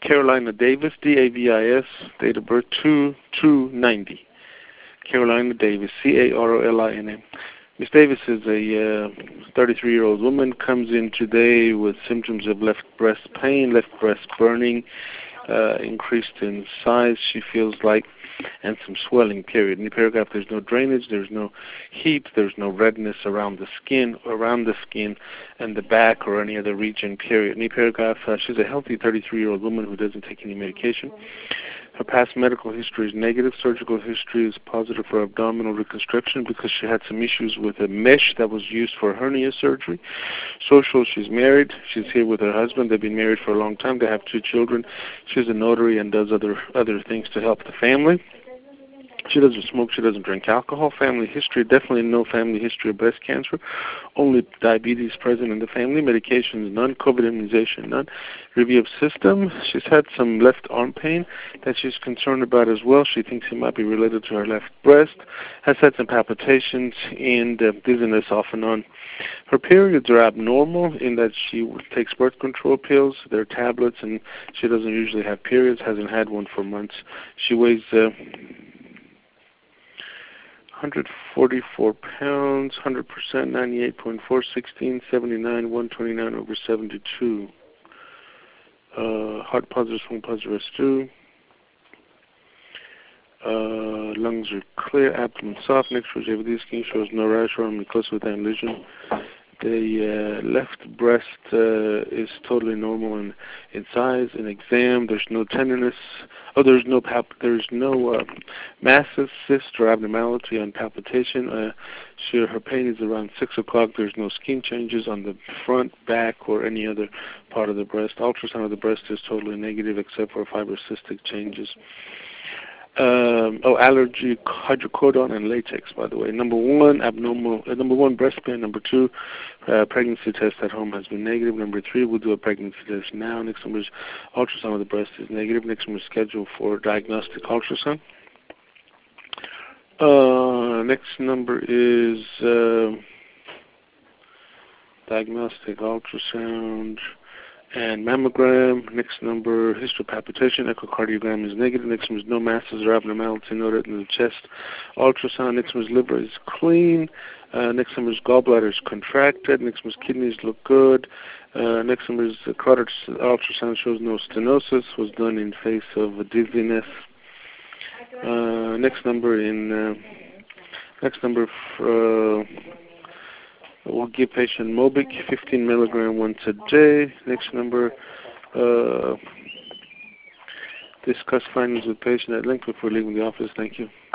Carolina Davis, D-A-V-I-S, date of birth 2/2/90. Carolina Davis, C-A-R-O-L-I-N-A. Miss Davis is a 33-year-old woman, comes in today with symptoms of left breast pain, left breast burning, increased in size, she feels like, and some swelling, period. In the paragraph, there's no drainage, there's no heat, there's no redness around the skin and the back or any other region, period. In the paragraph, she's a healthy 33-year-old woman who doesn't take any medication. Her past medical history is negative. Surgical history is positive for abdominal reconstruction because she had some issues with a mesh that was used for hernia surgery. Social, she's married. She's here with her husband. They've been married for a long time. They have 2 children. She's a notary and does other things to help the family. She doesn't smoke. She doesn't drink alcohol. Family history, definitely no family history of breast cancer. Only diabetes present in the family. Medications, none. COVID immunization, none. Review of system. She's had some left arm pain that she's concerned about as well. She thinks it might be related to her left breast. Has had some palpitations and dizziness off and on. Her periods are abnormal in that she takes birth control pills. They're tablets, and she doesn't usually have periods. Hasn't had one for months. She weighs 144 pounds, 100%, 98.4, 16, 79, 129 over 72. Heart positive, swing positive, S2. Lungs are clear, abdomen soft, next to JVD skin shows no rash or mucosa with lesion. The left breast is totally normal in size. In exam, there's no tenderness. Oh, there's no masses, cyst, or abnormality on palpitation. Her pain is around 6 o'clock. There's no skin changes on the front, back, or any other part of the breast. Ultrasound of the breast is totally negative except for fibrocystic changes. Allergy, hydrocodone, and latex, by the way. Number 1, abnormal. Number 1, breast pain. Number 2, pregnancy test at home has been negative. Number 3, we'll do a pregnancy test now. Next number is ultrasound of the breast is negative. Next number is scheduled for diagnostic ultrasound. Next number is diagnostic ultrasound and mammogram. Next number, histopalpitation, echocardiogram is negative. Next number is no masses or abnormality noted in the chest. Ultrasound. Next number is liver is clean. Next number is gallbladder is contracted. Next number is kidneys look good. Next number is carotid ultrasound shows no stenosis. Was done in face of dizziness. Next number we'll give patient Mobic 15 milligram once a day. Next number, discuss findings with patient at length before leaving the office. Thank you.